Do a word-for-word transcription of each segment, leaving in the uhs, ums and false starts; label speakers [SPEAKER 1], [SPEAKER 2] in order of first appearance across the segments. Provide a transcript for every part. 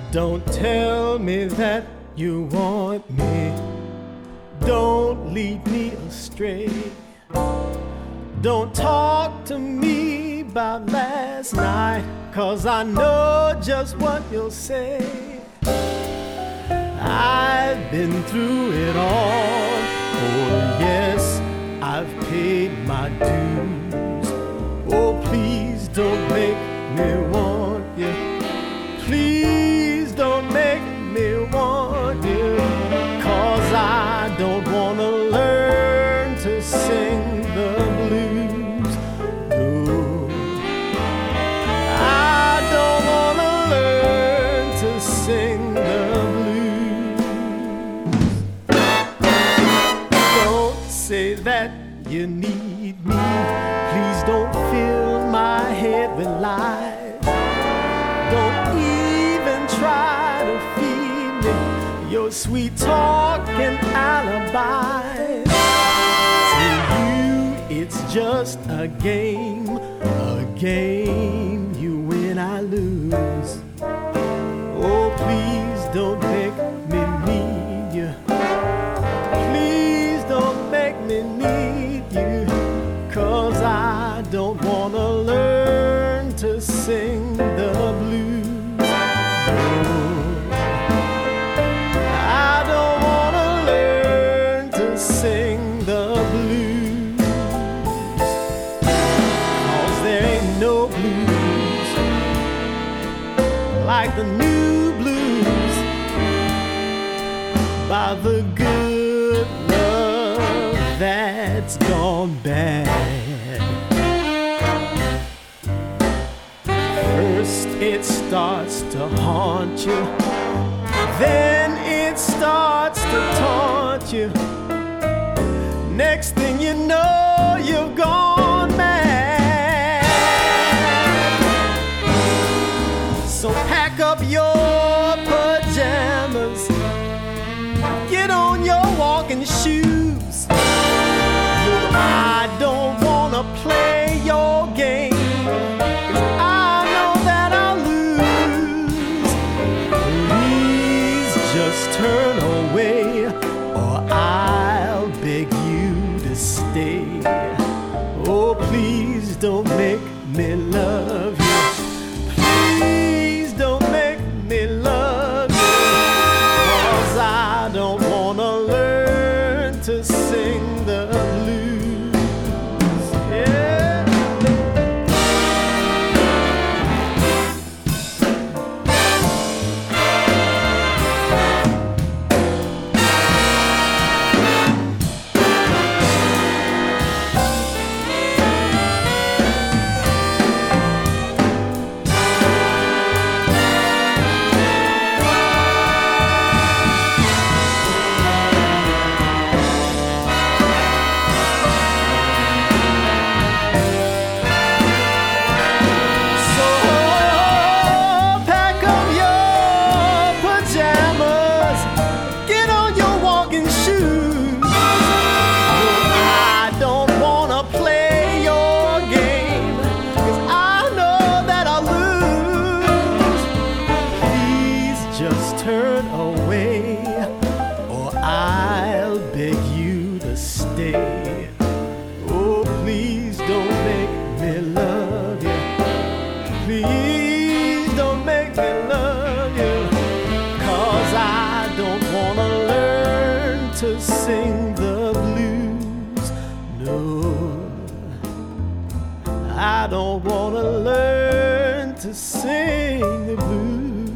[SPEAKER 1] Don't tell me that you want me. Don't lead me astray. Don't talk to me about last night, 'cause I know just what you'll say. I've been through it all. Oh yes, I've paid my dues. Oh please don't make me want you. Please don't make me want you, 'cause I don't wanna learn to sing the blues. No, I don't wanna learn to sing the blues. Don't say that you need me. Please don't fill my head with lies. Don't even try to feed me your sweet talk and alibis. To you, it's just a game, a game. You win, I lose. Oh, please don't make me need you. Please don't make me need you, 'cause I don't wanna learn to sing the blues. I don't wanna learn to sing the blues, 'cause there ain't no blues like the new blues by the good love that's gone bad. First it starts to haunt you, then it starts to taunt you. Next thing you know, you've gone mad. So pack up your pajamas, get on your walking shoes. I don't wanna play your game, 'cause I know that I'll lose. Please just turn away, or I'll beg you to stay. Oh, please don't make me love you. Please don't make me love you, 'cause I don't wanna learn to sing the blues. Yeah. Turn away, or I'll beg you to stay. Oh, please don't make me love you. Please don't make me love you, 'cause I don't wanna learn to sing the blues. No, I don't wanna learn to sing the blues.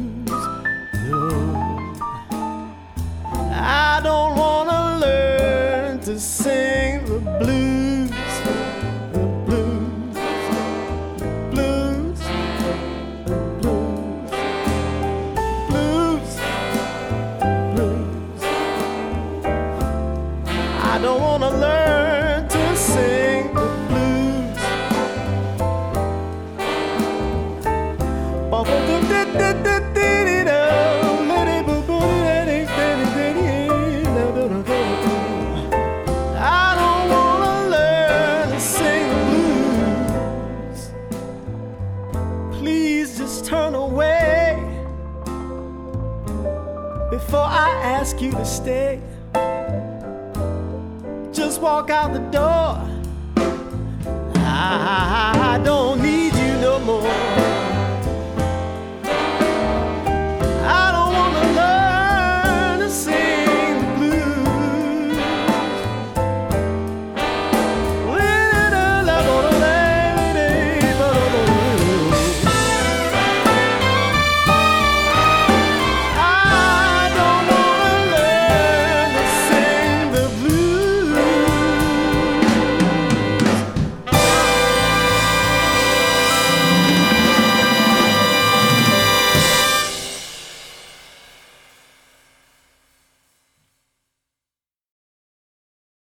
[SPEAKER 1] I don't wanna learn to sing the blues, the blues, the blues, the blues, blues, blues. I don't wanna learn to sing the blues. I don't wanna learn to sing the blues. Please just turn away, before I ask you to stay. Just walk out the door. I don't need you no more.